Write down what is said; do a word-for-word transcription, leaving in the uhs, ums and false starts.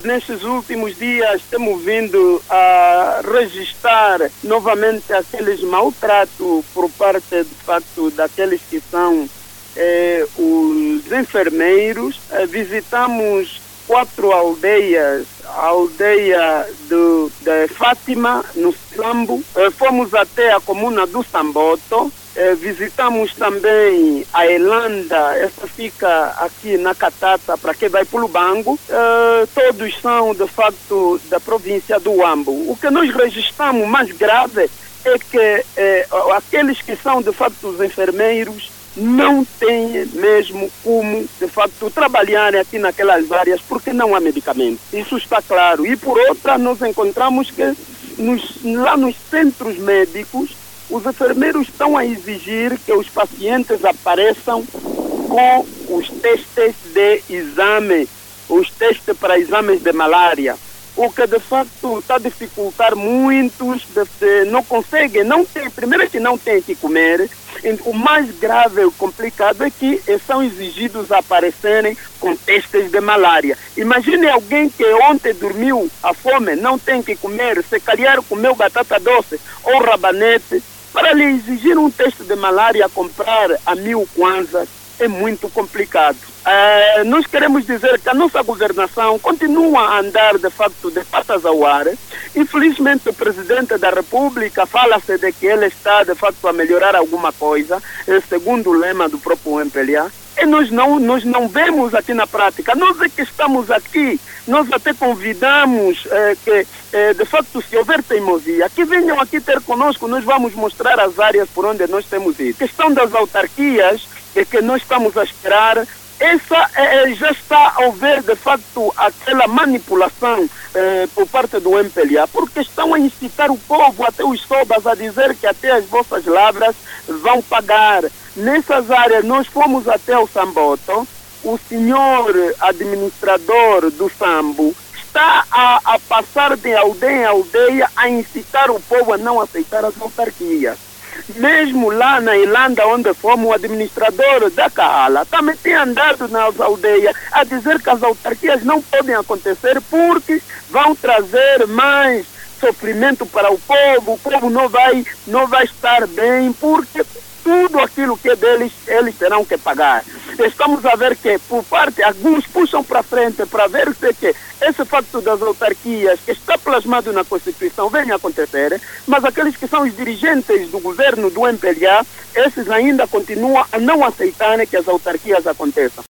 Nestes últimos dias temos vindo a registrar novamente aqueles maltratos por parte, de facto, daqueles que são eh, os enfermeiros. Eh, visitamos quatro aldeias, a aldeia do, de Fátima, no Sambo, eh, fomos até a comuna do Samboto, eh, visitamos também a Elanda, essa fica aqui na Catata, para quem vai para o Lubango, eh, todos são de facto da província do Huambo. O que nós registramos mais grave é que eh, aqueles que são de facto os enfermeiros não têm mesmo como, de facto, trabalhar aqui naquelas áreas porque não há medicamento. Isso está claro. E por outra, nós encontramos que nos, lá nos centros médicos, os enfermeiros estão a exigir que os pacientes apareçam com os testes de exame, os testes para exames de malária, o que de facto está a dificultar muitos, de, de, não conseguem, não tem, primeiro é que não têm que comer. O mais grave e complicado é que são exigidos a aparecerem com testes de malária. Imagine alguém que ontem dormiu à fome, não tem que comer, se calhar comeu batata doce ou rabanete, para lhe exigir um teste de malária, comprar a mil kwanzas, é muito complicado. Uh, nós queremos dizer que a nossa governação continua a andar, de facto, de patas ao ar. Infelizmente, o Presidente da República fala-se de que ele está, de facto, a melhorar alguma coisa, segundo o lema do próprio M P L A. E nós não, nós não vemos aqui na prática. Nós é que estamos aqui, nós até convidamos eh, que, eh, de facto, se houver teimosia, que venham aqui ter conosco, nós vamos mostrar as áreas por onde nós temos ido. A questão das autarquias, é que nós estamos a esperar, essa eh, já está a haver, de facto, aquela manipulação eh, por parte do M P L A, porque estão a incitar o povo, até os sobas, a dizer que até as vossas lavras vão pagar. Nessas áreas, nós fomos até o Samboto, o senhor administrador do Sambo está a, a passar de aldeia em aldeia a incitar o povo a não aceitar as autarquias. Mesmo lá na Irlanda, onde fomos, o administrador da Kaala também tem andado nas aldeias a dizer que as autarquias não podem acontecer porque vão trazer mais sofrimento para o povo, o povo não vai, não vai estar bem, porque tudo aquilo que é deles, eles terão que pagar. Estamos a ver que, por parte, alguns puxam para frente para ver se que esse facto das autarquias, que está plasmado na Constituição, venha a acontecer, mas aqueles que são os dirigentes do governo do M P L A, esses ainda continuam a não aceitarem que as autarquias aconteçam.